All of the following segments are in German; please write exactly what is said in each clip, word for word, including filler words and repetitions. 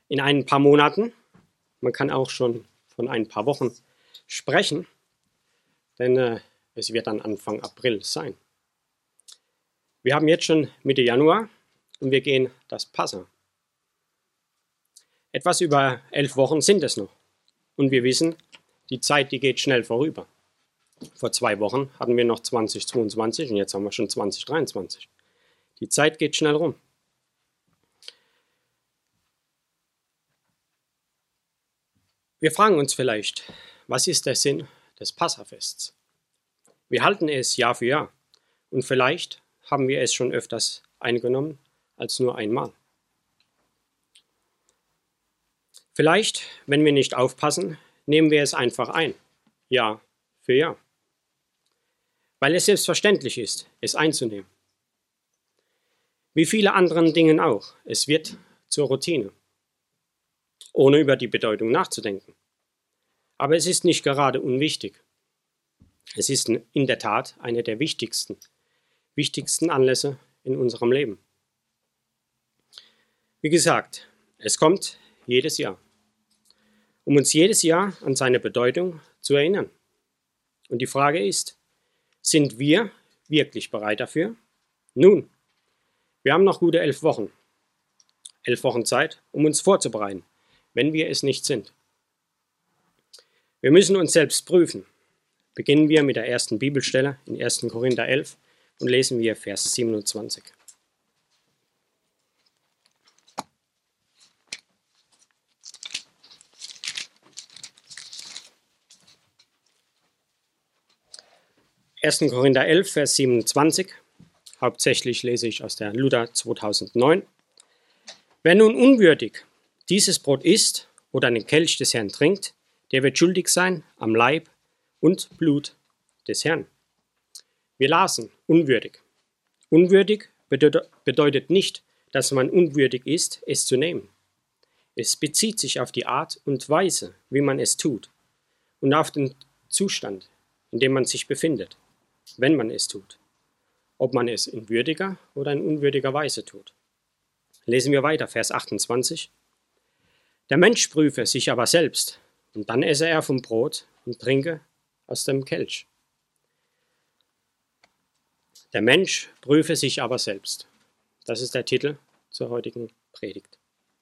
in ein paar Monaten. Man kann auch schon von ein paar Wochen sprechen, denn äh, es wird dann Anfang April sein. Wir haben jetzt schon Mitte Januar und wir gehen das Passa. Etwas über elf Wochen sind es noch und wir wissen, die Zeit, die geht schnell vorüber. Vor zwei Wochen hatten wir noch zwanzig zweiundzwanzig und jetzt haben wir schon zwanzig dreiundzwanzig. Die Zeit geht schnell rum. Wir fragen uns vielleicht, was ist der Sinn des Passafests? Wir halten es Jahr für Jahr und vielleicht haben wir es schon öfters eingenommen als nur einmal. Vielleicht, wenn wir nicht aufpassen, nehmen wir es einfach ein, Jahr für Jahr, weil es selbstverständlich ist, es einzunehmen. Wie viele anderen Dinge auch, es wird zur Routine, ohne über die Bedeutung nachzudenken. Aber es ist nicht gerade unwichtig. Es ist in der Tat einer der wichtigsten, wichtigsten Anlässe in unserem Leben. Wie gesagt, es kommt jedes Jahr, um uns jedes Jahr an seine Bedeutung zu erinnern. Und die Frage ist, sind wir wirklich bereit dafür? Nun, wir haben noch gute elf Wochen. Elf Wochen Zeit, um uns vorzubereiten, wenn wir es nicht sind. Wir müssen uns selbst prüfen. Beginnen wir mit der ersten Bibelstelle in ersten Korinther elf und lesen wir Vers siebenundzwanzig. ersten Korinther elf, Vers siebenundzwanzig. Hauptsächlich lese ich aus der Luther zweitausendneun. Wer nun unwürdig dieses Brot isst oder den Kelch des Herrn trinkt, der wird schuldig sein am Leib und Blut des Herrn. Wir lasen unwürdig. Unwürdig bedeutet nicht, dass man unwürdig ist, es zu nehmen. Es bezieht sich auf die Art und Weise, wie man es tut und auf den Zustand, in dem man sich befindet, wenn man es tut. Ob man es in würdiger oder in unwürdiger Weise tut. Lesen wir weiter, Vers achtundzwanzig. Der Mensch prüfe sich aber selbst, und dann esse er vom Brot und trinke aus dem Kelch. Der Mensch prüfe sich aber selbst. Das ist der Titel zur heutigen Predigt.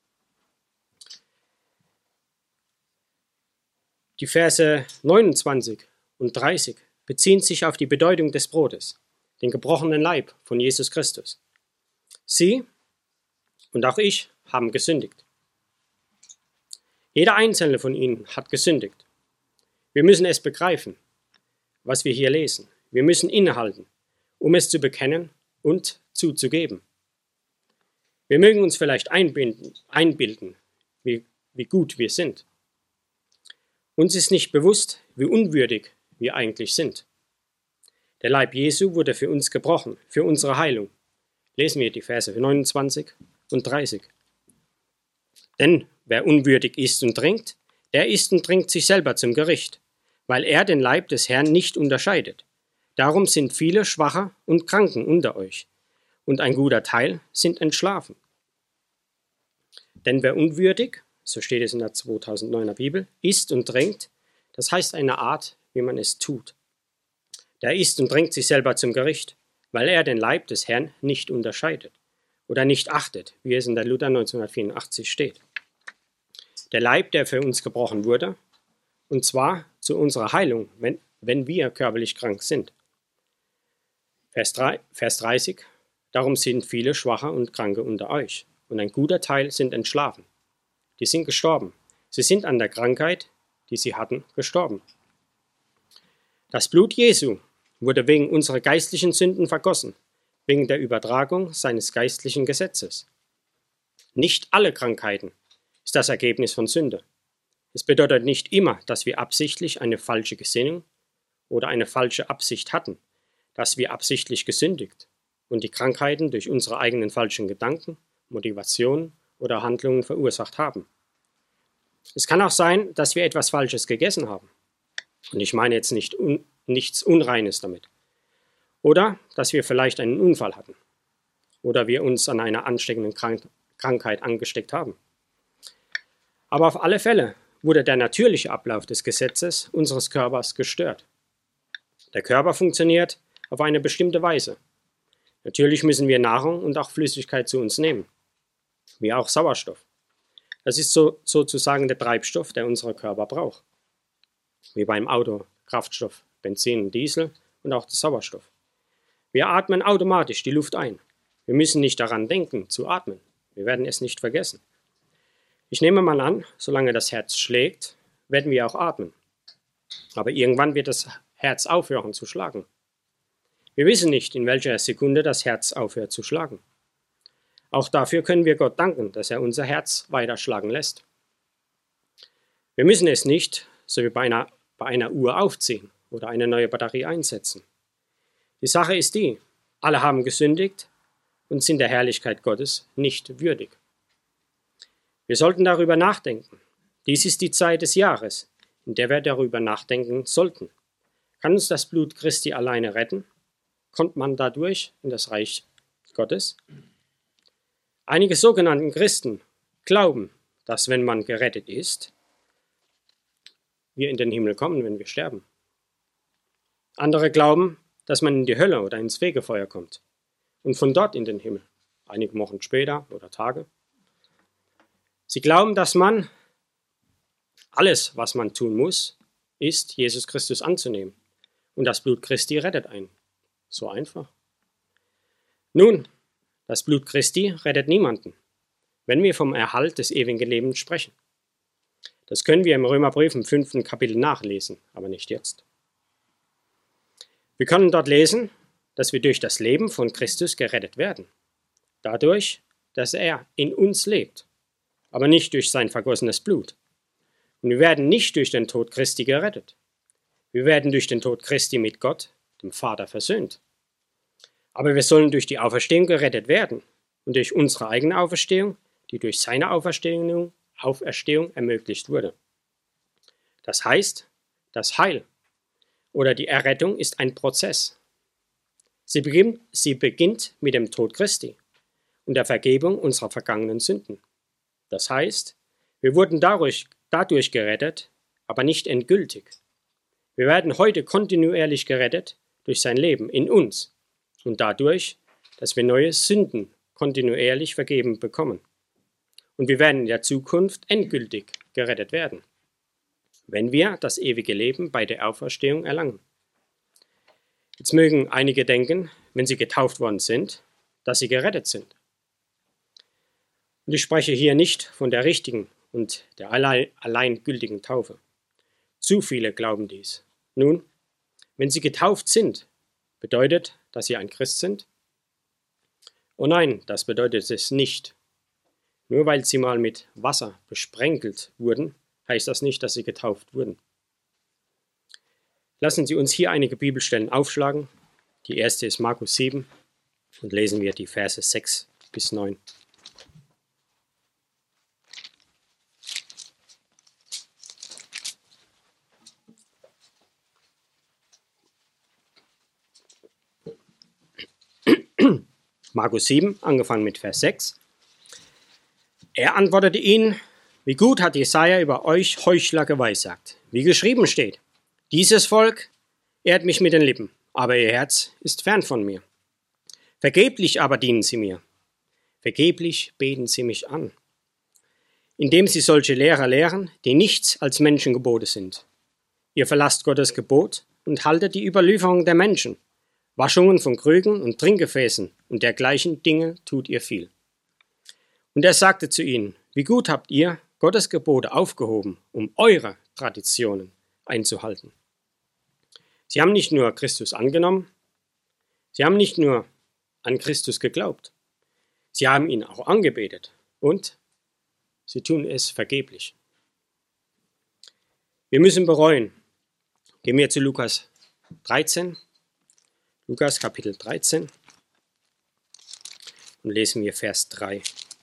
Die Verse neunundzwanzig und dreißig beziehen sich auf die Bedeutung des Brotes, den gebrochenen Leib von Jesus Christus. Sie und auch ich haben gesündigt. Jeder einzelne von ihnen hat gesündigt. Wir müssen es begreifen, was wir hier lesen. Wir müssen innehalten, um es zu bekennen und zuzugeben. Wir mögen uns vielleicht einbilden, einbilden wie, wie gut wir sind. Uns ist nicht bewusst, wie unwürdig wir eigentlich sind. Der Leib Jesu wurde für uns gebrochen, für unsere Heilung. Lesen wir die Verse neunundzwanzig und dreißig. Denn wer unwürdig isst und trinkt, der isst und trinkt sich selber zum Gericht, weil er den Leib des Herrn nicht unterscheidet. Darum sind viele Schwache und Kranken unter euch, und ein guter Teil sind entschlafen. Denn wer unwürdig, so steht es in der zweitausenddeuner Bibel, isst und trinkt, das heißt eine Art, wie man es tut. Der isst und trinkt sich selber zum Gericht, weil er den Leib des Herrn nicht unterscheidet oder nicht achtet, wie es in der Luther neunzehnhundertvierundachtzig steht. Der Leib, der für uns gebrochen wurde, und zwar zu unserer Heilung, wenn, wenn wir körperlich krank sind. Vers, drei, Vers dreißig, darum sind viele Schwache und Kranke unter euch, und ein guter Teil sind entschlafen. Die sind gestorben. Sie sind an der Krankheit, die sie hatten, gestorben. Das Blut Jesu wurde wegen unserer geistlichen Sünden vergossen, wegen der Übertragung seines geistlichen Gesetzes. Nicht alle Krankheiten ist das Ergebnis von Sünde. Es bedeutet nicht immer, dass wir absichtlich eine falsche Gesinnung oder eine falsche Absicht hatten, dass wir absichtlich gesündigt und die Krankheiten durch unsere eigenen falschen Gedanken, Motivationen oder Handlungen verursacht haben. Es kann auch sein, dass wir etwas Falsches gegessen haben. Und ich meine jetzt nicht un, nichts Unreines damit. Oder dass wir vielleicht einen Unfall hatten. Oder wir uns an einer ansteckenden Krank- Krankheit angesteckt haben. Aber auf alle Fälle wurde der natürliche Ablauf des Gesetzes unseres Körpers gestört. Der Körper funktioniert auf eine bestimmte Weise. Natürlich müssen wir Nahrung und auch Flüssigkeit zu uns nehmen, wie auch Sauerstoff. Das ist so, sozusagen der Treibstoff, der unser Körper braucht. Wie beim Auto, Kraftstoff, Benzin und Diesel und auch der Sauerstoff. Wir atmen automatisch die Luft ein. Wir müssen nicht daran denken, zu atmen. Wir werden es nicht vergessen. Ich nehme mal an, solange das Herz schlägt, werden wir auch atmen. Aber irgendwann wird das Herz aufhören zu schlagen. Wir wissen nicht, in welcher Sekunde das Herz aufhört zu schlagen. Auch dafür können wir Gott danken, dass er unser Herz weiter schlagen lässt. Wir müssen es nicht, so wie bei einer, bei einer Uhr, aufziehen oder eine neue Batterie einsetzen. Die Sache ist die, alle haben gesündigt und sind der Herrlichkeit Gottes nicht würdig. Wir sollten darüber nachdenken. Dies ist die Zeit des Jahres, in der wir darüber nachdenken sollten. Kann uns das Blut Christi alleine retten? Kommt man dadurch in das Reich Gottes? Einige sogenannten Christen glauben, dass wenn man gerettet ist, wir in den Himmel kommen, wenn wir sterben. Andere glauben, dass man in die Hölle oder ins Fegefeuer kommt und von dort in den Himmel, einige Wochen später oder Tage. Sie glauben, dass man alles, was man tun muss, ist, Jesus Christus anzunehmen. Und das Blut Christi rettet einen. So einfach. Nun, das Blut Christi rettet niemanden, wenn wir vom Erhalt des ewigen Lebens sprechen. Das können wir im Römerbrief im fünften Kapitel nachlesen, aber nicht jetzt. Wir können dort lesen, dass wir durch das Leben von Christus gerettet werden. Dadurch, dass er in uns lebt, aber nicht durch sein vergossenes Blut. Und wir werden nicht durch den Tod Christi gerettet. Wir werden durch den Tod Christi mit Gott, dem Vater, versöhnt. Aber wir sollen durch die Auferstehung gerettet werden und durch unsere eigene Auferstehung, die durch seine Auferstehung, Auferstehung ermöglicht wurde. Das heißt, das Heil oder die Errettung ist ein Prozess. Sie beginnt, sie beginnt mit dem Tod Christi und der Vergebung unserer vergangenen Sünden. Das heißt, wir wurden dadurch, dadurch gerettet, aber nicht endgültig. Wir werden heute kontinuierlich gerettet durch sein Leben in uns und dadurch, dass wir neue Sünden kontinuierlich vergeben bekommen. Und wir werden in der Zukunft endgültig gerettet werden, wenn wir das ewige Leben bei der Auferstehung erlangen. Jetzt mögen einige denken, wenn sie getauft worden sind, dass sie gerettet sind. Und ich spreche hier nicht von der richtigen und der allein, allein gültigen Taufe. Zu viele glauben dies. Nun, wenn sie getauft sind, bedeutet, dass sie ein Christ sind? Oh nein, das bedeutet es nicht. Nur weil sie mal mit Wasser besprenkelt wurden, heißt das nicht, dass sie getauft wurden. Lassen Sie uns hier einige Bibelstellen aufschlagen. Die erste ist Markus sieben und lesen wir die Verse sechs bis neun. Markus sieben, angefangen mit Vers sechs. Er antwortete ihnen: Wie gut hat Jesaja über euch Heuchler geweissagt, wie geschrieben steht: Dieses Volk ehrt mich mit den Lippen, aber ihr Herz ist fern von mir. Vergeblich aber dienen sie mir, vergeblich beten sie mich an, indem sie solche Lehrer lehren, die nichts als Menschengebote sind. Ihr verlasst Gottes Gebot und haltet die Überlieferung der Menschen. Waschungen von Krügen und Trinkgefäßen und dergleichen Dinge tut ihr viel. Und er sagte zu ihnen: Wie gut habt ihr Gottes Gebote aufgehoben, um eure Traditionen einzuhalten. Sie haben nicht nur Christus angenommen, sie haben nicht nur an Christus geglaubt, sie haben ihn auch angebetet und sie tun es vergeblich. Wir müssen bereuen. Gehen wir zu Lukas dreizehn. Lukas Kapitel dreizehn und lesen wir Vers drei.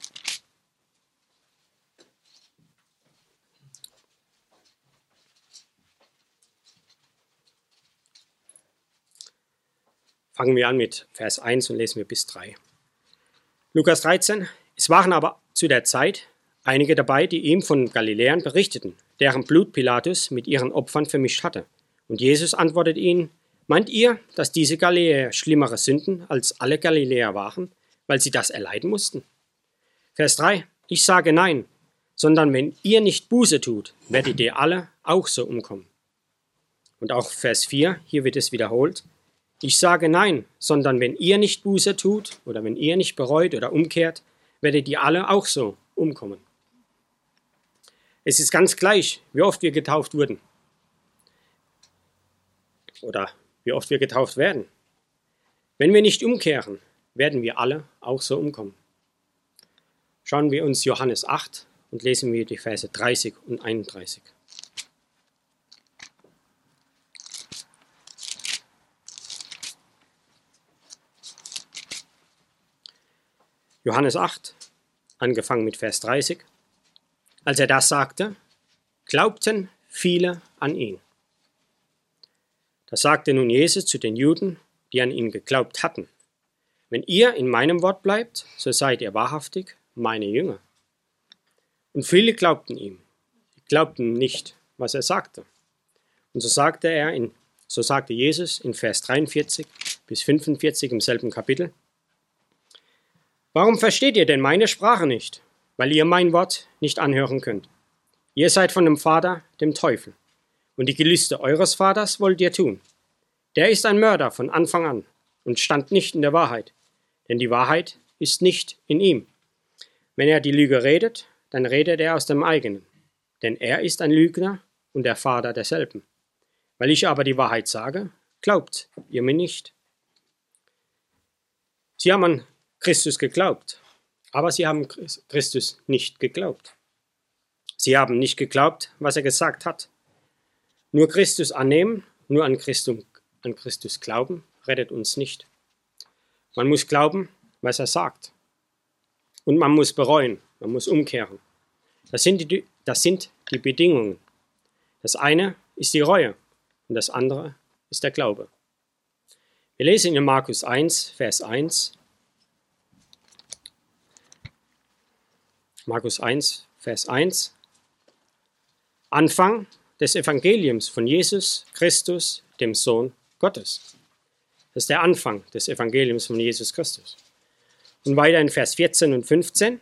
Fangen wir an mit Vers eins und lesen wir bis drei. Lukas dreizehn. Es waren aber zu der Zeit, einige dabei, die ihm von Galiläern berichteten, deren Blut Pilatus mit ihren Opfern vermischt hatte. Und Jesus antwortet ihnen: Meint ihr, dass diese Galiläer schlimmere Sünden als alle Galiläer waren, weil sie das erleiden mussten? Vers drei: Ich sage nein, sondern wenn ihr nicht Buße tut, werdet ihr alle auch so umkommen. Und auch Vers vier, hier wird es wiederholt: Ich sage nein, sondern wenn ihr nicht Buße tut oder wenn ihr nicht bereut oder umkehrt, werdet ihr alle auch so umkommen. Es ist ganz gleich, wie oft wir getauft wurden oder wie oft wir getauft werden. Wenn wir nicht umkehren, werden wir alle auch so umkommen. Schauen wir uns Johannes acht und lesen wir die Verse dreißig und einunddreißig. Johannes acht, angefangen mit Vers dreißig. Als er das sagte, glaubten viele an ihn. Da sagte nun Jesus zu den Juden, die an ihn geglaubt hatten: Wenn ihr in meinem Wort bleibt, so seid ihr wahrhaftig meine Jünger. Und viele glaubten ihm, glaubten nicht, was er sagte. Und so sagte er in, so sagte Jesus in Vers dreiundvierzig bis fünfundvierzig im selben Kapitel: Warum versteht ihr denn meine Sprache nicht? Weil ihr mein Wort nicht anhören könnt. Ihr seid von dem Vater, dem Teufel, und die Gelüste eures Vaters wollt ihr tun. Der ist ein Mörder von Anfang an und stand nicht in der Wahrheit, denn die Wahrheit ist nicht in ihm. Wenn er die Lüge redet, dann redet er aus dem eigenen, denn er ist ein Lügner und der Vater derselben. Weil ich aber die Wahrheit sage, glaubt ihr mir nicht. Sie haben an Christus geglaubt, aber sie haben Christus nicht geglaubt. Sie haben nicht geglaubt, was er gesagt hat. Nur Christus annehmen, nur an Christus, an Christus glauben, rettet uns nicht. Man muss glauben, was er sagt. Und man muss bereuen, man muss umkehren. Das sind die, das sind die Bedingungen. Das eine ist die Reue und das andere ist der Glaube. Wir lesen in Markus eins, Vers eins. Markus eins, Vers eins. Anfang des Evangeliums von Jesus Christus, dem Sohn Gottes. Das ist der Anfang des Evangeliums von Jesus Christus. Und weiter in Vers vierzehn und fünfzehn.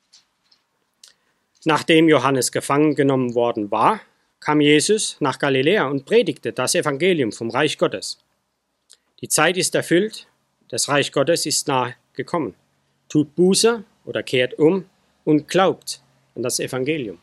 Nachdem Johannes gefangen genommen worden war, kam Jesus nach Galiläa und predigte das Evangelium vom Reich Gottes. Die Zeit ist erfüllt, das Reich Gottes ist nahe gekommen. Tut Buße oder kehrt um und glaubt an das Evangelium.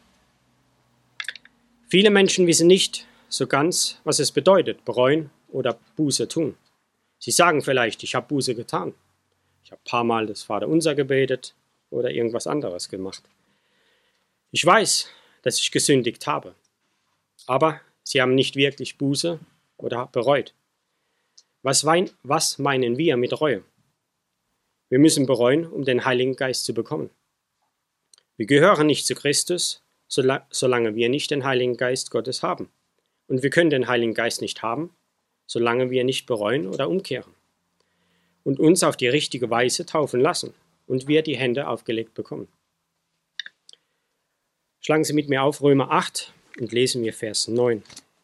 Viele Menschen wissen nicht so ganz, was es bedeutet, bereuen oder Buße tun. Sie sagen vielleicht, ich habe Buße getan. Ich habe ein paar Mal das Vaterunser gebetet oder irgendwas anderes gemacht. Ich weiß, dass ich gesündigt habe, aber sie haben nicht wirklich Buße oder bereut. Was, wein, was meinen wir mit Reue? Wir müssen bereuen, um den Heiligen Geist zu bekommen. Wir gehören nicht zu Christus, solange wir nicht den Heiligen Geist Gottes haben. Und wir können den Heiligen Geist nicht haben, solange wir nicht bereuen oder umkehren und uns auf die richtige Weise taufen lassen und wir die Hände aufgelegt bekommen. Schlagen Sie mit mir auf Römer acht und lesen wir Vers neun.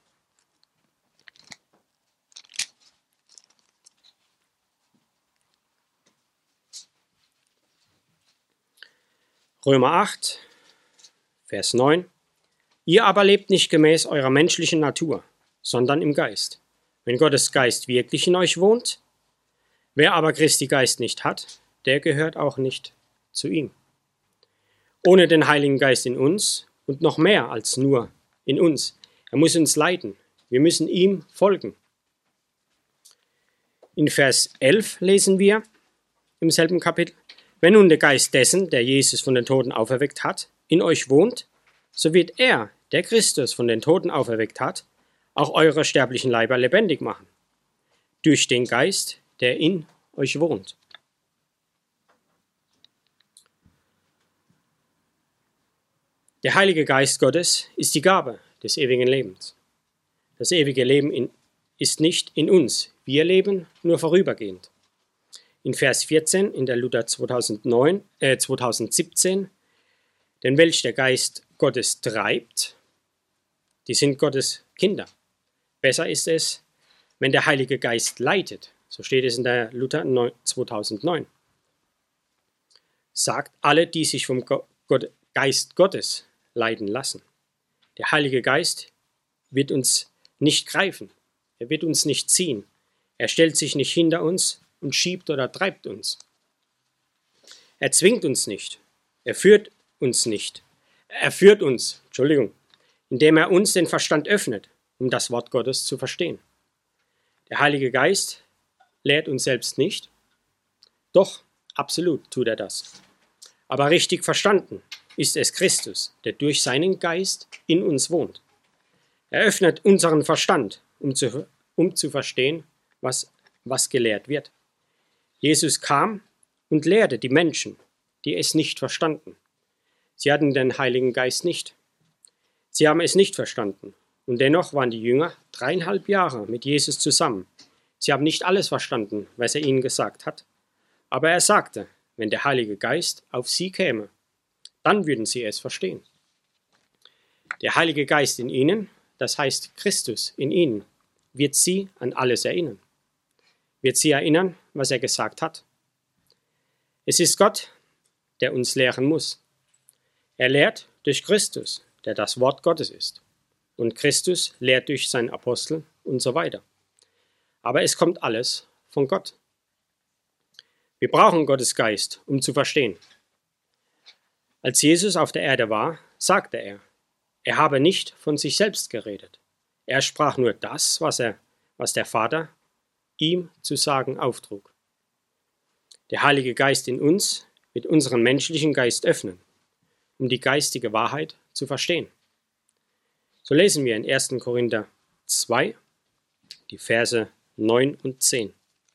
Römer acht, Vers neun. Ihr aber lebt nicht gemäß eurer menschlichen Natur, sondern im Geist. Wenn Gottes Geist wirklich in euch wohnt, wer aber Christi Geist nicht hat, der gehört auch nicht zu ihm. Ohne den Heiligen Geist in uns und noch mehr als nur in uns. Er muss uns leiten. Wir müssen ihm folgen. In Vers elf lesen wir im selben Kapitel: Wenn nun der Geist dessen, der Jesus von den Toten auferweckt hat, in euch wohnt, so wird er, der Christus von den Toten auferweckt hat, auch eure sterblichen Leiber lebendig machen, durch den Geist, der in euch wohnt. Der Heilige Geist Gottes ist die Gabe des ewigen Lebens. Das ewige Leben in, ist nicht in uns. Wir leben nur vorübergehend. In Vers vierzehn in der Luther zweitausendneun, äh, zweitausendsiebzehn, Denn welch der Geist Gottes treibt, die sind Gottes Kinder. Besser ist es, wenn der Heilige Geist leitet. So steht es in der Luther zweitausendneun. Sagt alle, die sich vom Geist Gottes leiten lassen. Der Heilige Geist wird uns nicht greifen. Er wird uns nicht ziehen. Er stellt sich nicht hinter uns und schiebt oder treibt uns. Er zwingt uns nicht. Er führt uns nicht. Er führt uns, Entschuldigung, indem er uns den Verstand öffnet, um das Wort Gottes zu verstehen. Der Heilige Geist lehrt uns selbst nicht. Doch, absolut tut er das. Aber richtig verstanden ist es Christus, der durch seinen Geist in uns wohnt. Er öffnet unseren Verstand, um zu, um zu verstehen, was, was gelehrt wird. Jesus kam und lehrte die Menschen, die es nicht verstanden. Sie hatten den Heiligen Geist nicht. Sie haben es nicht verstanden. Und dennoch waren die Jünger dreieinhalb Jahre mit Jesus zusammen. Sie haben nicht alles verstanden, was er ihnen gesagt hat. Aber er sagte, wenn der Heilige Geist auf sie käme, dann würden sie es verstehen. Der Heilige Geist in ihnen, das heißt Christus in ihnen, wird sie an alles erinnern. Wird sie erinnern, was er gesagt hat. Es ist Gott, der uns lehren muss. Er lehrt durch Christus, der das Wort Gottes ist. Und Christus lehrt durch seinen Apostel und so weiter. Aber es kommt alles von Gott. Wir brauchen Gottes Geist, um zu verstehen. Als Jesus auf der Erde war, sagte er, er habe nicht von sich selbst geredet. Er sprach nur das, was, er, was der Vater ihm zu sagen auftrug. Der Heilige Geist in uns wird unseren menschlichen Geist öffnen, um die geistige Wahrheit zu verstehen. So lesen wir in ersten Korinther zwei, die Verse neun und zehn.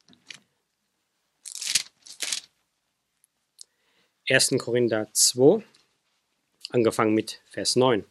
ersten Korinther zwei, angefangen mit Vers neun.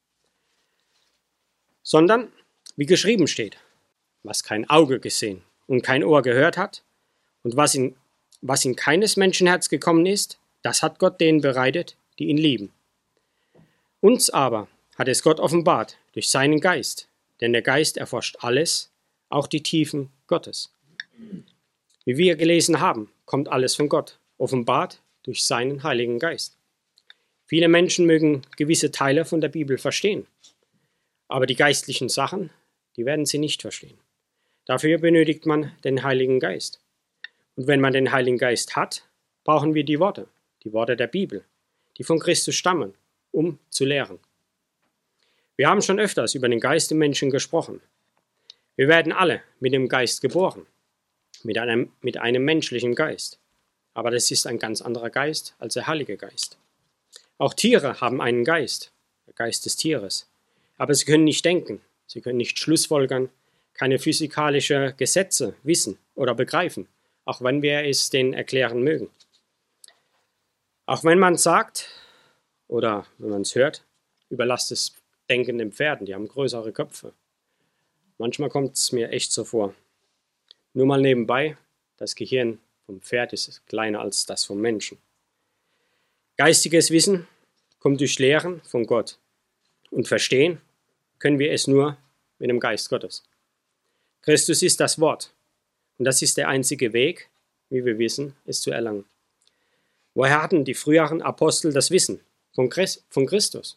Sondern, wie geschrieben steht, was kein Auge gesehen und kein Ohr gehört hat und was in, was in keines Menschenherz gekommen ist, das hat Gott denen bereitet, die ihn lieben. Uns aber hat es Gott offenbart durch seinen Geist, denn der Geist erforscht alles, auch die Tiefen Gottes. Wie wir gelesen haben, kommt alles von Gott, offenbart durch seinen Heiligen Geist. Viele Menschen mögen gewisse Teile von der Bibel verstehen, aber die geistlichen Sachen, die werden sie nicht verstehen. Dafür benötigt man den Heiligen Geist. Und wenn man den Heiligen Geist hat, brauchen wir die Worte, die Worte der Bibel, die von Christus stammen, um zu lehren. Wir haben schon öfters über den Geist im Menschen gesprochen. Wir werden alle mit dem Geist geboren, mit einem, mit einem menschlichen Geist. Aber das ist ein ganz anderer Geist als der Heilige Geist. Auch Tiere haben einen Geist, der Geist des Tieres. Aber sie können nicht denken, sie können nicht schlussfolgern, keine physikalischen Gesetze wissen oder begreifen, auch wenn wir es denen erklären mögen. Auch wenn man sagt, oder wenn man es hört, überlasst es denkenden Pferden, die haben größere Köpfe. Manchmal kommt es mir echt so vor. Nur mal nebenbei, das Gehirn vom Pferd ist kleiner als das vom Menschen. Geistiges Wissen kommt durch Lehren von Gott. Und verstehen können wir es nur mit dem Geist Gottes. Christus ist das Wort. Und das ist der einzige Weg, wie wir wissen, es zu erlangen. Woher hatten die früheren Apostel das Wissen? Von Christus.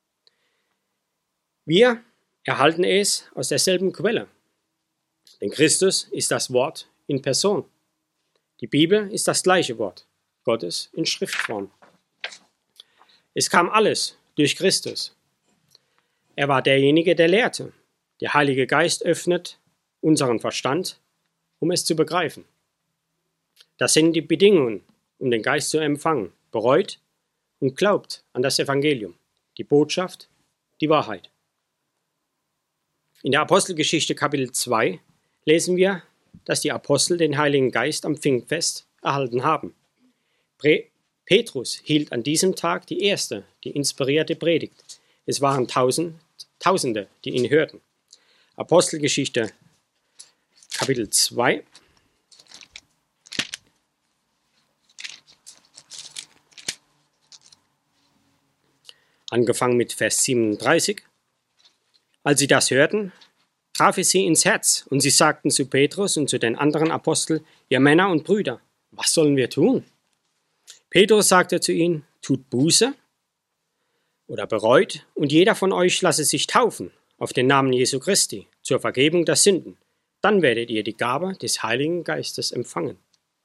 Wir erhalten es aus derselben Quelle. Denn Christus ist das Wort in Person. Die Bibel ist das gleiche Wort, Gottes in Schriftform. Es kam alles durch Christus. Er war derjenige, der lehrte. Der Heilige Geist öffnet unseren Verstand, um es zu begreifen. Das sind die Bedingungen, um den Geist zu empfangen. Bereut und glaubt an das Evangelium, die Botschaft, die Wahrheit. In der Apostelgeschichte Kapitel zwei lesen wir, dass die Apostel den Heiligen Geist am Pfingstfest erhalten haben. Pre- Petrus hielt an diesem Tag die erste, die inspirierte Predigt. Es waren tausend, Tausende, die ihn hörten. Apostelgeschichte Kapitel zwei. Angefangen mit Vers siebenunddreißig. Als sie das hörten, traf es sie ins Herz, und sie sagten zu Petrus und zu den anderen Aposteln: Ihr Männer und Brüder, was sollen wir tun? Petrus sagte zu ihnen: Tut Buße oder bereut, und jeder von euch lasse sich taufen auf den Namen Jesu Christi zur Vergebung der Sünden. Dann werdet ihr die Gabe des Heiligen Geistes empfangen.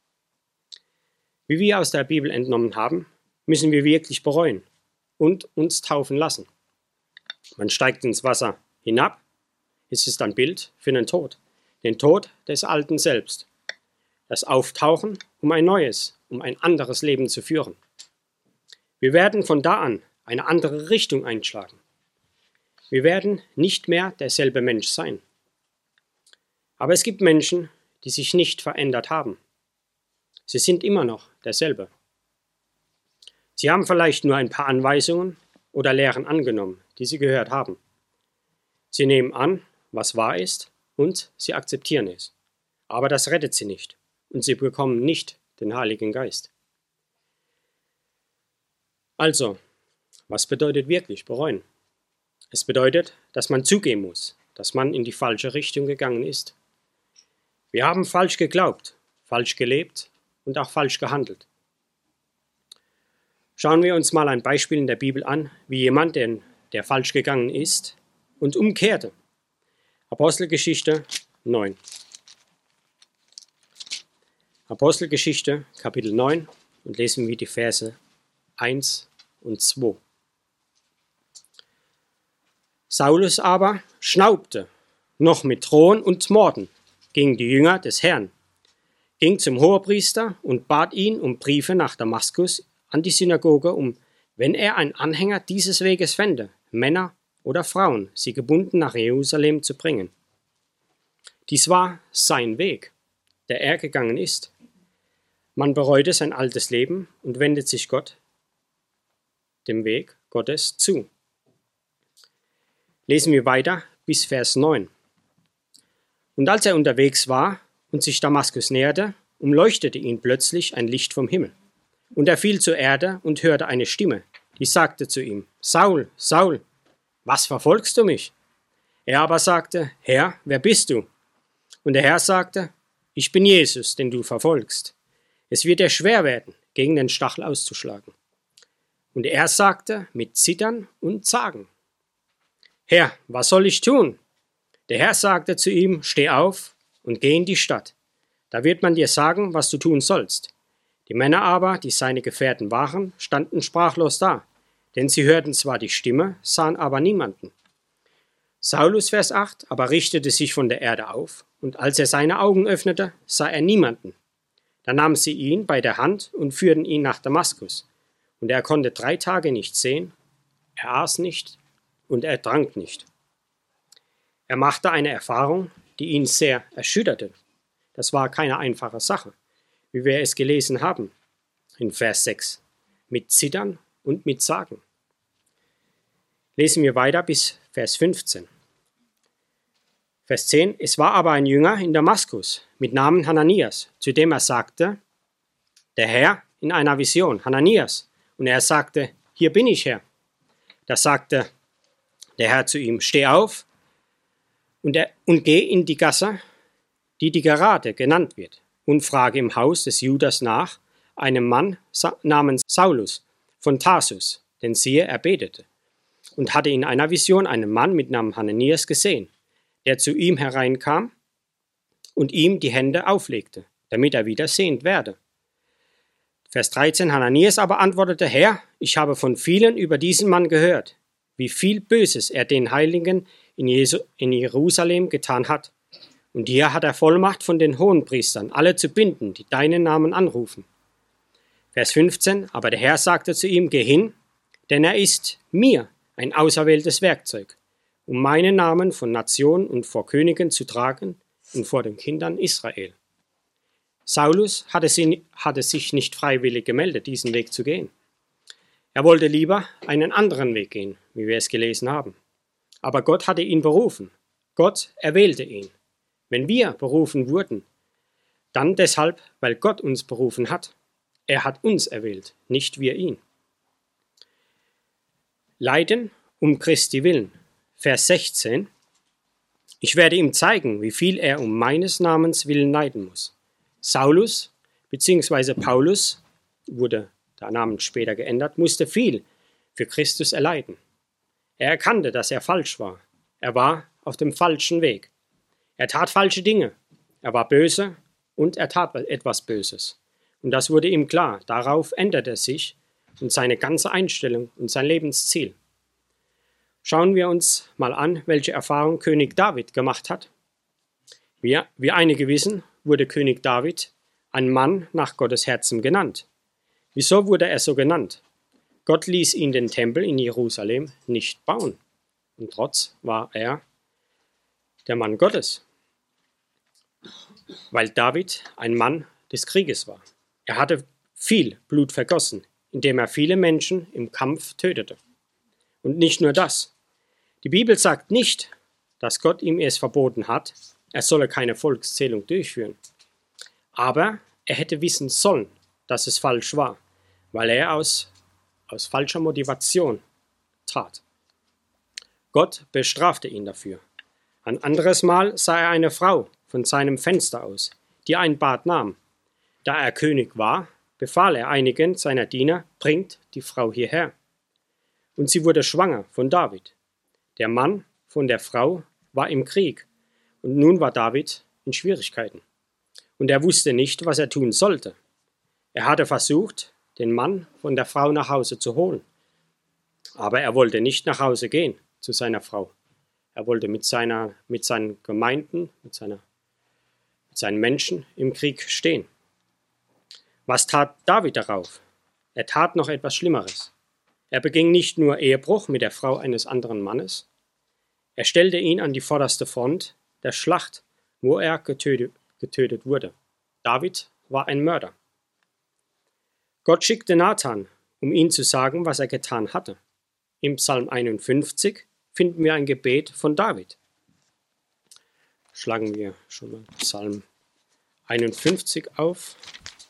Wie wir aus der Bibel entnommen haben, müssen wir wirklich bereuen und uns taufen lassen. Man steigt ins Wasser hinab. Es ist ein Bild für den Tod, den Tod des Alten Selbst. Das Auftauchen, um ein neues, um ein anderes Leben zu führen. Wir werden von da an eine andere Richtung einschlagen. Wir werden nicht mehr derselbe Mensch sein. Aber es gibt Menschen, die sich nicht verändert haben. Sie sind immer noch derselbe. Sie haben vielleicht nur ein paar Anweisungen oder Lehren angenommen, die sie gehört haben. Sie nehmen an, was wahr ist, und sie akzeptieren es. Aber das rettet sie nicht, und sie bekommen nicht den Heiligen Geist. Also, was bedeutet wirklich bereuen? Es bedeutet, dass man zugeben muss, dass man in die falsche Richtung gegangen ist. Wir haben falsch geglaubt, falsch gelebt und auch falsch gehandelt. Schauen wir uns mal ein Beispiel in der Bibel an, wie jemand, der, der falsch gegangen ist und umkehrte. Apostelgeschichte neun. Apostelgeschichte Kapitel neun, und lesen wir die Verse eins und zwei. Saulus aber schnaubte, noch mit Drohen und Morden, gegen die Jünger des Herrn, ging zum Hohepriester und bat ihn um Briefe nach Damaskus an die Synagoge, um, wenn er ein Anhänger dieses Weges fände, Männer oder Frauen, sie gebunden nach Jerusalem zu bringen. Dies war sein Weg, der er gegangen ist. Man bereute sein altes Leben und wendet sich Gott, dem Weg Gottes, zu. Lesen wir weiter bis Vers neun. Und als er unterwegs war und sich Damaskus näherte, umleuchtete ihn plötzlich ein Licht vom Himmel. Und er fiel zur Erde und hörte eine Stimme, die sagte zu ihm: Saul, Saul, was verfolgst du mich? Er aber sagte: Herr, wer bist du? Und der Herr sagte: Ich bin Jesus, den du verfolgst. Es wird dir schwer werden, gegen den Stachel auszuschlagen. Und er sagte mit Zittern und Zagen: Herr, was soll ich tun? Der Herr sagte zu ihm: Steh auf und geh in die Stadt. Da wird man dir sagen, was du tun sollst. Die Männer aber, die seine Gefährten waren, standen sprachlos da, denn sie hörten zwar die Stimme, sahen aber niemanden. Saulus, Vers acht, aber richtete sich von der Erde auf, und als er seine Augen öffnete, sah er niemanden. Da nahmen sie ihn bei der Hand und führten ihn nach Damaskus. Und er konnte drei Tage nicht sehen, er aß nicht und er trank nicht. Er machte eine Erfahrung, die ihn sehr erschütterte. Das war keine einfache Sache, wie wir es gelesen haben in Vers sechs, mit Zittern und mit Zagen. Lesen wir weiter bis Vers fünfzehn. Vers zehn. Es war aber ein Jünger in Damaskus mit Namen Hananias, zu dem er sagte, der Herr in einer Vision: Hananias. Und er sagte: Hier bin ich, Herr. Da sagte der Herr zu ihm: Steh auf und, er, und geh in die Gasse, die die Gerade genannt wird, und frage im Haus des Judas nach einem Mann namens Saulus von Tarsus, denn siehe, er betete, und hatte in einer Vision einen Mann mit Namen Hananias gesehen, der zu ihm hereinkam und ihm die Hände auflegte, damit er wieder sehend werde. Vers dreizehn. Hananias aber antwortete: Herr, ich habe von vielen über diesen Mann gehört, wie viel Böses er den Heiligen in, Jesu, in Jerusalem getan hat. Und hier hat er Vollmacht von den Hohenpriestern, alle zu binden, die deinen Namen anrufen. Vers fünfzehn. Aber der Herr sagte zu ihm: Geh hin, denn er ist mir ein auserwähltes Werkzeug, um meinen Namen von Nationen und vor Königen zu tragen und vor den Kindern Israel. Saulus hatte, sie, hatte sich nicht freiwillig gemeldet, diesen Weg zu gehen. Er wollte lieber einen anderen Weg gehen, wie wir es gelesen haben. Aber Gott hatte ihn berufen. Gott erwählte ihn. Wenn wir berufen wurden, dann deshalb, weil Gott uns berufen hat. Er hat uns erwählt, nicht wir ihn. Leiden um Christi willen. Vers sechzehn. Ich werde ihm zeigen, wie viel er um meines Namens willen leiden muss. Saulus bzw. Paulus, wurde der Name später geändert, musste viel für Christus erleiden. Er erkannte, dass er falsch war. Er war auf dem falschen Weg. Er tat falsche Dinge. Er war böse und er tat etwas Böses. Und das wurde ihm klar. Darauf änderte er sich und seine ganze Einstellung und sein Lebensziel. Schauen wir uns mal an, welche Erfahrung König David gemacht hat. Wie, wie einige wissen, wurde König David ein Mann nach Gottes Herzen genannt. Wieso wurde er so genannt? Gott ließ ihn den Tempel in Jerusalem nicht bauen. Und trotz war er der Mann Gottes, weil David ein Mann des Krieges war. Er hatte viel Blut vergossen, indem er viele Menschen im Kampf tötete. Und nicht nur das. Die Bibel sagt nicht, dass Gott ihm es verboten hat, er solle keine Volkszählung durchführen. Aber er hätte wissen sollen, dass es falsch war, weil er aus, aus falscher Motivation tat. Gott bestrafte ihn dafür. Ein anderes Mal sah er eine Frau von seinem Fenster aus, die ein Bad nahm. Da er König war, befahl er einigen seiner Diener, bringt die Frau hierher. Und sie wurde schwanger von David. Der Mann von der Frau war im Krieg und nun war David in Schwierigkeiten. Und er wusste nicht, was er tun sollte. Er hatte versucht, den Mann von der Frau nach Hause zu holen. Aber er wollte nicht nach Hause gehen zu seiner Frau. Er wollte mit, seiner, mit seinen Gemeinden, mit, seiner, mit seinen Menschen im Krieg stehen. Was tat David darauf? Er tat noch etwas Schlimmeres. Er beging nicht nur Ehebruch mit der Frau eines anderen Mannes, er stellte ihn an die vorderste Front der Schlacht, wo er getötet, getötet wurde. David war ein Mörder. Gott schickte Nathan, um ihm zu sagen, was er getan hatte. Im Psalm einundfünfzig finden wir ein Gebet von David. Schlagen wir schon mal Psalm einundfünfzig auf.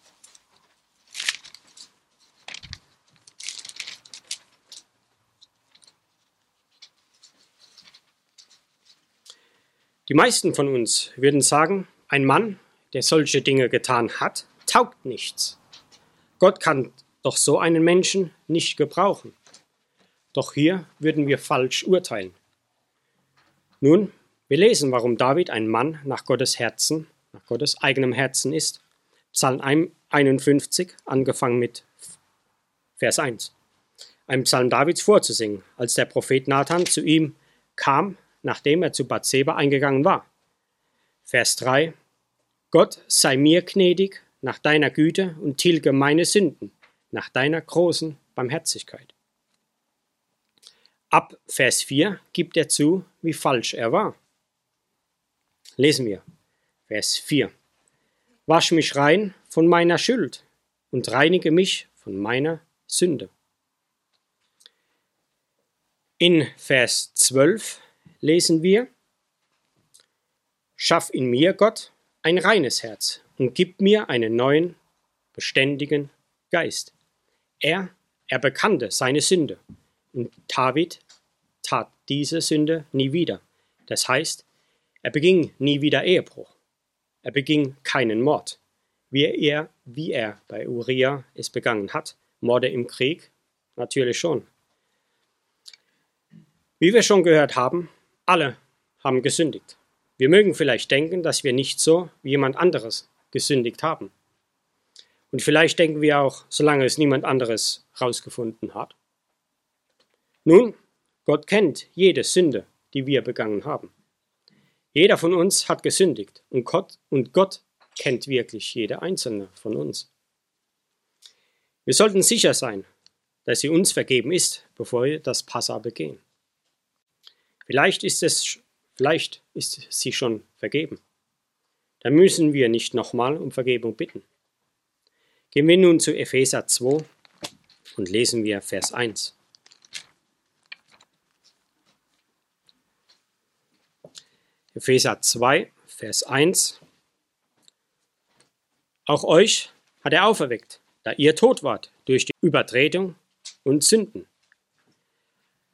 Die meisten von uns würden sagen, ein Mann, der solche Dinge getan hat, taugt nichts. Gott kann doch so einen Menschen nicht gebrauchen. Doch hier würden wir falsch urteilen. Nun, wir lesen, warum David ein Mann nach Gottes Herzen, nach Gottes eigenem Herzen ist. Psalm einundfünfzig, angefangen mit Vers eins. Ein Psalm Davids vorzusingen, als der Prophet Nathan zu ihm kam, nachdem er zu Bathseba eingegangen war. Vers drei. Gott sei mir gnädig nach deiner Güte und tilge meine Sünden nach deiner großen Barmherzigkeit. Ab Vers vier gibt er zu, wie falsch er war. Lesen wir. Vers vier. Wasch mich rein von meiner Schuld und reinige mich von meiner Sünde. In Vers zwölf lesen wir, schaff in mir, Gott, ein reines Herz und gib mir einen neuen, beständigen Geist. Er, er bekannte seine Sünde und David tat diese Sünde nie wieder. Das heißt, er beging nie wieder Ehebruch. Er beging keinen Mord, wie er, wie er bei Uriah es begangen hat. Morde im Krieg? Natürlich schon. Wie wir schon gehört haben, alle haben gesündigt. Wir mögen vielleicht denken, dass wir nicht so wie jemand anderes gesündigt haben. Und vielleicht denken wir auch, solange es niemand anderes herausgefunden hat. Nun, Gott kennt jede Sünde, die wir begangen haben. Jeder von uns hat gesündigt und Gott, und Gott kennt wirklich jede einzelne von uns. Wir sollten sicher sein, dass sie uns vergeben ist, bevor wir das Passa begehen. Vielleicht ist, es, vielleicht ist sie schon vergeben. Dann müssen wir nicht nochmal um Vergebung bitten. Gehen wir nun zu Epheser zwei und lesen wir Vers eins. Epheser zwei, Vers eins. Auch euch hat er auferweckt, da ihr tot wart durch die Übertretung und Sünden.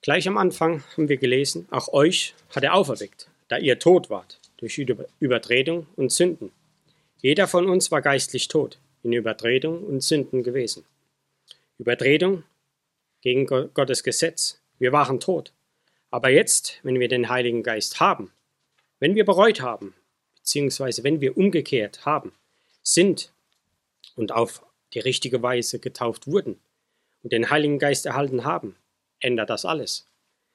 Gleich am Anfang haben wir gelesen, auch euch hat er auferweckt, da ihr tot wart, durch Übertretung und Sünden. Jeder von uns war geistlich tot, in Übertretung und Sünden gewesen. Übertretung gegen Gottes Gesetz. Wir waren tot. Aber jetzt, wenn wir den Heiligen Geist haben, wenn wir bereut haben, beziehungsweise wenn wir umgekehrt haben, sind und auf die richtige Weise getauft wurden und den Heiligen Geist erhalten haben, ändert das alles.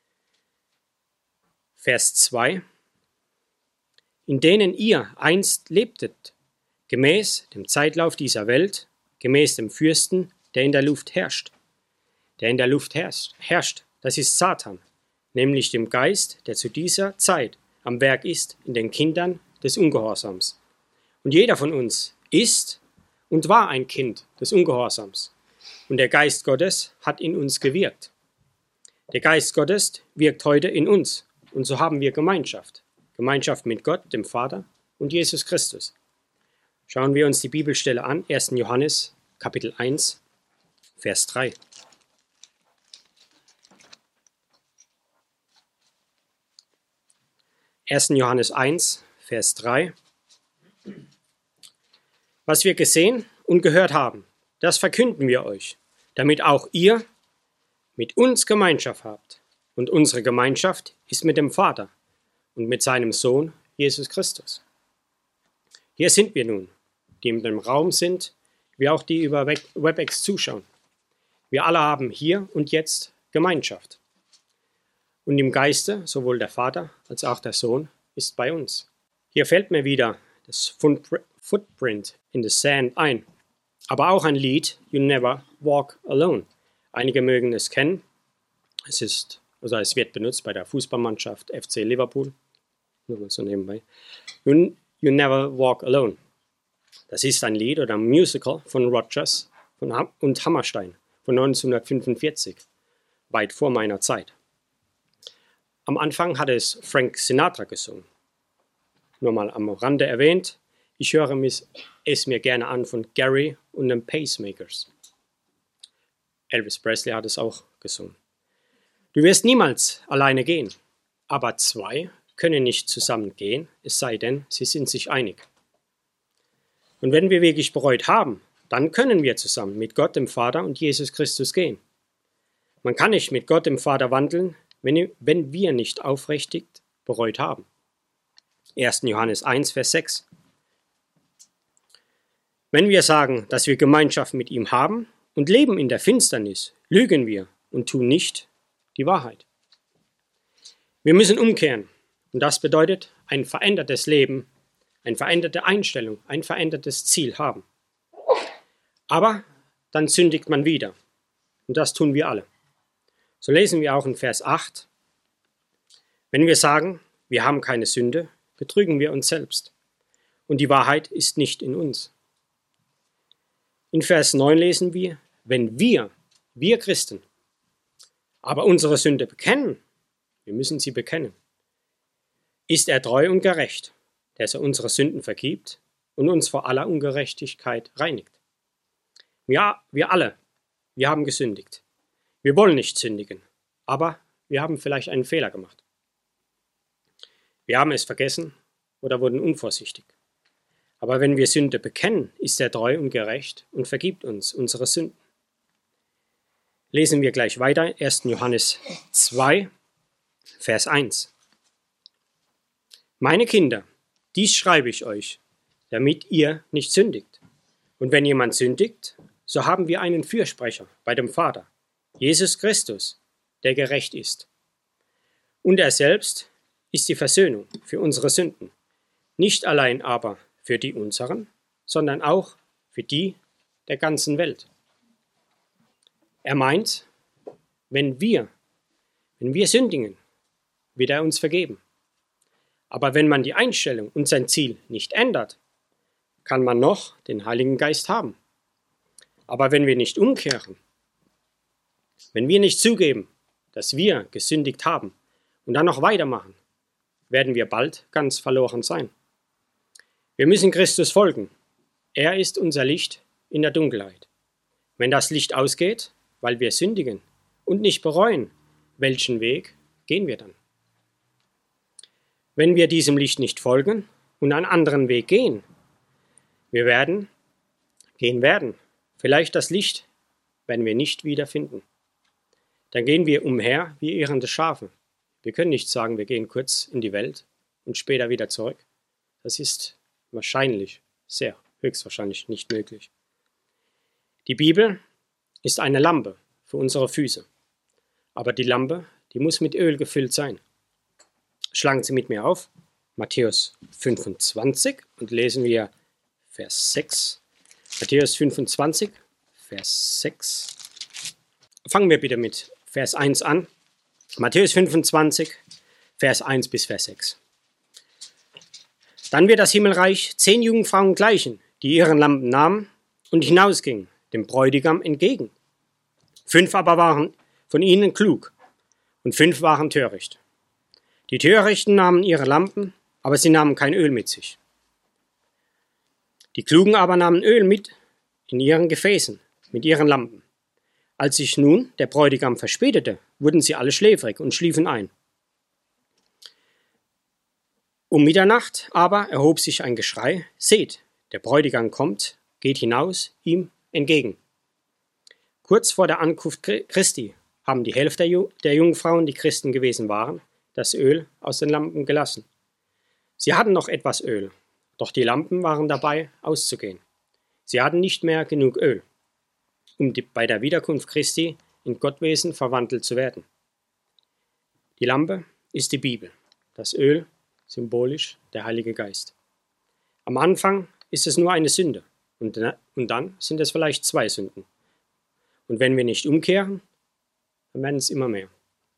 Vers zwei. In denen ihr einst lebtet, gemäß dem Zeitlauf dieser Welt, gemäß dem Fürsten, der in der Luft herrscht. Der in der Luft herrscht, herrscht, das ist Satan, nämlich dem Geist, der zu dieser Zeit am Werk ist in den Kindern des Ungehorsams. Und jeder von uns ist und war ein Kind des Ungehorsams. Und der Geist Gottes hat in uns gewirkt. Der Geist Gottes wirkt heute in uns. Und so haben wir Gemeinschaft. Gemeinschaft mit Gott, dem Vater und Jesus Christus. Schauen wir uns die Bibelstelle an, erster Johannes, Kapitel eins, Vers drei. erster Johannes eins, Vers drei. Was wir gesehen und gehört haben, das verkünden wir euch, damit auch ihr mit uns Gemeinschaft habt. Und unsere Gemeinschaft ist mit dem Vater und mit seinem Sohn Jesus Christus. Hier sind wir nun, die in dem Raum sind, wie auch die über WebEx zuschauen. Wir alle haben hier und jetzt Gemeinschaft. Und im Geiste, sowohl der Vater als auch der Sohn, ist bei uns. Hier fällt mir wieder das Footprint in the Sand ein, aber auch ein Lied, You Never Walk Alone. Einige mögen es kennen. Es ist, also es wird benutzt bei der Fußballmannschaft F C Liverpool. Nur mal so nebenbei. You, you Never Walk Alone. Das ist ein Lied oder ein Musical von Rodgers von Ham- und Hammerstein von neunzehnhundertfünfundvierzig, weit vor meiner Zeit. Am Anfang hatte es Frank Sinatra gesungen. Nur mal am Rande erwähnt, ich höre es mir gerne an von Gary und den Pacemakers. Elvis Presley hat es auch gesungen. Du wirst niemals alleine gehen, aber zwei können nicht zusammen gehen, es sei denn, sie sind sich einig. Und wenn wir wirklich bereut haben, dann können wir zusammen mit Gott, dem Vater und Jesus Christus gehen. Man kann nicht mit Gott, dem Vater, wandeln, wenn, wenn wir nicht aufrichtig bereut haben. erster Johannes eins, Vers sechs. Wenn wir sagen, dass wir Gemeinschaft mit ihm haben und leben in der Finsternis, lügen wir und tun nicht die Wahrheit. Wir müssen umkehren und das bedeutet ein verändertes Leben, eine veränderte Einstellung, ein verändertes Ziel haben. Aber dann sündigt man wieder und das tun wir alle. So lesen wir auch in Vers acht, wenn wir sagen, wir haben keine Sünde, betrügen wir uns selbst und die Wahrheit ist nicht in uns. In Vers neun lesen wir, wenn wir, wir Christen, aber unsere Sünde bekennen, wir müssen sie bekennen, ist er treu und gerecht, dass er unsere Sünden vergibt und uns vor aller Ungerechtigkeit reinigt. Ja, wir alle, wir haben gesündigt. Wir wollen nicht sündigen, aber wir haben vielleicht einen Fehler gemacht. Wir haben es vergessen oder wurden unvorsichtig. Aber wenn wir Sünde bekennen, ist er treu und gerecht und vergibt uns unsere Sünden. Lesen wir gleich weiter, erster Johannes zwei, Vers eins. Meine Kinder, dies schreibe ich euch, damit ihr nicht sündigt. Und wenn jemand sündigt, so haben wir einen Fürsprecher bei dem Vater, Jesus Christus, der gerecht ist. Und er selbst ist die Versöhnung für unsere Sünden, nicht allein aber für die unseren, sondern auch für die der ganzen Welt. Er meint, wenn wir, wenn wir sündigen, wird er uns vergeben. Aber wenn man die Einstellung und sein Ziel nicht ändert, kann man noch den Heiligen Geist haben. Aber wenn wir nicht umkehren, wenn wir nicht zugeben, dass wir gesündigt haben und dann noch weitermachen, werden wir bald ganz verloren sein. Wir müssen Christus folgen. Er ist unser Licht in der Dunkelheit. Wenn das Licht ausgeht, weil wir sündigen und nicht bereuen, welchen Weg gehen wir dann? Wenn wir diesem Licht nicht folgen und einen anderen Weg gehen, wir werden gehen werden, vielleicht das Licht werden wir nicht wiederfinden. Dann gehen wir umher wie irrende Schafe. Wir können nicht sagen, wir gehen kurz in die Welt und später wieder zurück. Das ist wahrscheinlich, sehr höchstwahrscheinlich nicht möglich. Die Bibel ist eine Lampe für unsere Füße. Aber die Lampe, die muss mit Öl gefüllt sein. Schlagen Sie mit mir auf, Matthäus fünfundzwanzig und lesen wir Vers sechs. Matthäus fünfundzwanzig, Vers sechs. Fangen wir bitte mit Vers eins an. Matthäus fünfundzwanzig, Vers eins bis Vers sechs. Dann wird das Himmelreich zehn Jungfrauen gleichen, die ihren Lampen nahmen und hinausgingen, dem Bräutigam entgegen. Fünf aber waren von ihnen klug und fünf waren töricht. Die Törichten nahmen ihre Lampen, aber sie nahmen kein Öl mit sich. Die Klugen aber nahmen Öl mit in ihren Gefäßen, mit ihren Lampen. Als sich nun der Bräutigam verspätete, wurden sie alle schläfrig und schliefen ein. Um Mitternacht aber erhob sich ein Geschrei: Seht, der Bräutigam kommt, geht hinaus ihm entgegen. Kurz vor der Ankunft Christi haben die Hälfte der Jungfrauen, die Christen gewesen waren, das Öl aus den Lampen gelassen. Sie hatten noch etwas Öl, doch die Lampen waren dabei auszugehen. Sie hatten nicht mehr genug Öl, um die, bei der Wiederkunft Christi in Gottwesen verwandelt zu werden. Die Lampe ist die Bibel, das Öl symbolisch der Heilige Geist. Am Anfang ist es nur eine Sünde und, und dann sind es vielleicht zwei Sünden. Und wenn wir nicht umkehren, dann werden es immer mehr.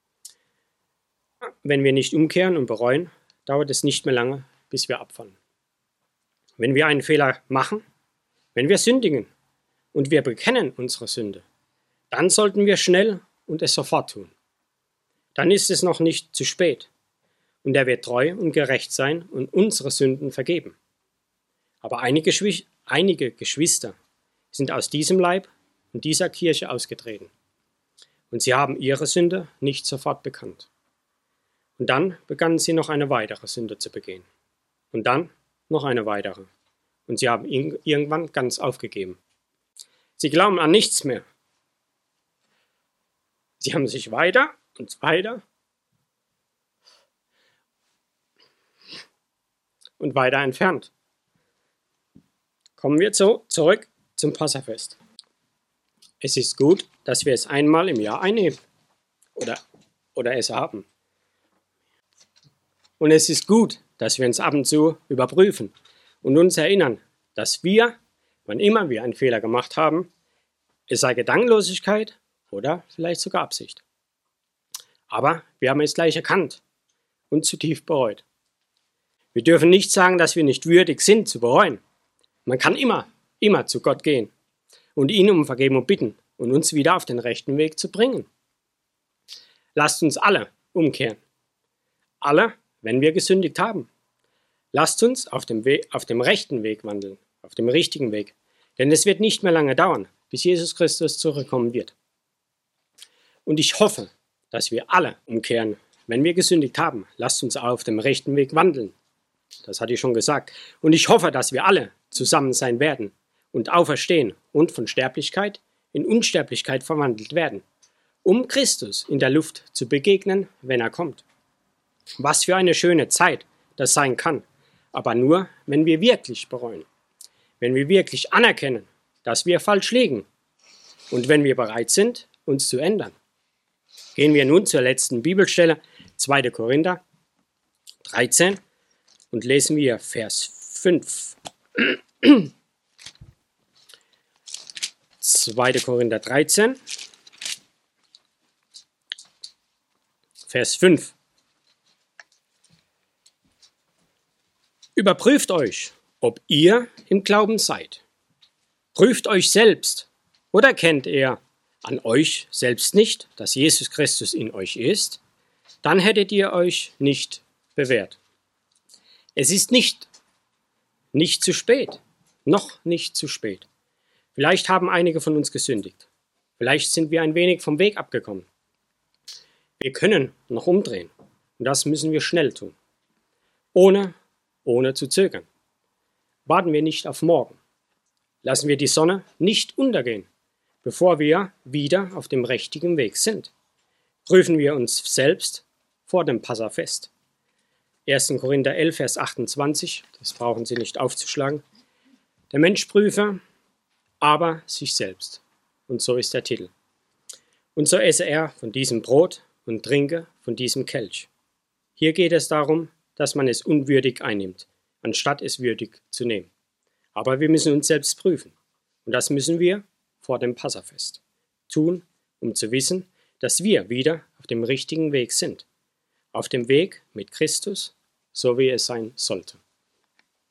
Wenn wir nicht umkehren und bereuen, dauert es nicht mehr lange, bis wir abfallen. Wenn wir einen Fehler machen, wenn wir sündigen und wir bekennen unsere Sünde, dann sollten wir schnell und es sofort tun. Dann ist es noch nicht zu spät und er wird treu und gerecht sein und unsere Sünden vergeben. Aber einige, einige Geschwister sind aus diesem Leib und dieser Kirche ausgetreten und sie haben ihre Sünde nicht sofort bekannt. Und dann begannen sie noch eine weitere Sünde zu begehen. Und dann noch eine weitere. Und sie haben irgendwann ganz aufgegeben. Sie glauben an nichts mehr. Sie haben sich weiter und weiter und weiter entfernt. Kommen wir so zurück zum Passafest. Es ist gut, dass wir es einmal im Jahr einnehmen oder, oder es haben. Und es ist gut, dass wir uns ab und zu überprüfen und uns erinnern, dass wir, wann immer wir einen Fehler gemacht haben, es sei Gedankenlosigkeit oder vielleicht sogar Absicht. Aber wir haben es gleich erkannt und zutiefst bereut. Wir dürfen nicht sagen, dass wir nicht würdig sind zu bereuen. Man kann immer, immer zu Gott gehen und ihn um Vergebung bitten und uns wieder auf den rechten Weg zu bringen. Lasst uns alle umkehren. Alle, wenn wir gesündigt haben. Lasst uns auf dem, Weg, auf dem rechten Weg wandeln, auf dem richtigen Weg. Denn es wird nicht mehr lange dauern, bis Jesus Christus zurückkommen wird. Und ich hoffe, dass wir alle umkehren, wenn wir gesündigt haben. Lasst uns auf dem rechten Weg wandeln. Das hatte ich schon gesagt. Und ich hoffe, dass wir alle zusammen sein werden und auferstehen und von Sterblichkeit in Unsterblichkeit verwandelt werden, um Christus in der Luft zu begegnen, wenn er kommt. Was für eine schöne Zeit das sein kann, aber nur, wenn wir wirklich bereuen, wenn wir wirklich anerkennen, dass wir falsch liegen und wenn wir bereit sind, uns zu ändern. Gehen wir nun zur letzten Bibelstelle, zweiter Korinther dreizehn und lesen wir Vers fünf. zweiter Korinther dreizehn, Vers fünf. Überprüft euch, ob ihr im Glauben seid. Prüft euch selbst, oder kennt ihr an euch selbst nicht, dass Jesus Christus in euch ist? Dann hättet ihr euch nicht bewährt. Es ist nicht, nicht zu spät, noch nicht zu spät. Vielleicht haben einige von uns gesündigt. Vielleicht sind wir ein wenig vom Weg abgekommen. Wir können noch umdrehen und das müssen wir schnell tun, ohne, ohne zu zögern. Warten wir nicht auf morgen. Lassen wir die Sonne nicht untergehen, bevor wir wieder auf dem richtigen Weg sind. Prüfen wir uns selbst vor dem Passafest. erster Korinther elf, Vers achtundzwanzig, das brauchen Sie nicht aufzuschlagen. Der Mensch prüfe aber sich selbst. Und so ist der Titel. Und so esse er von diesem Brot und trinke von diesem Kelch. Hier geht es darum, dass man es unwürdig einnimmt, anstatt es würdig zu nehmen. Aber wir müssen uns selbst prüfen. Und das müssen wir vor dem Passafest tun, um zu wissen, dass wir wieder auf dem richtigen Weg sind. Auf dem Weg mit Christus, so wie es sein sollte.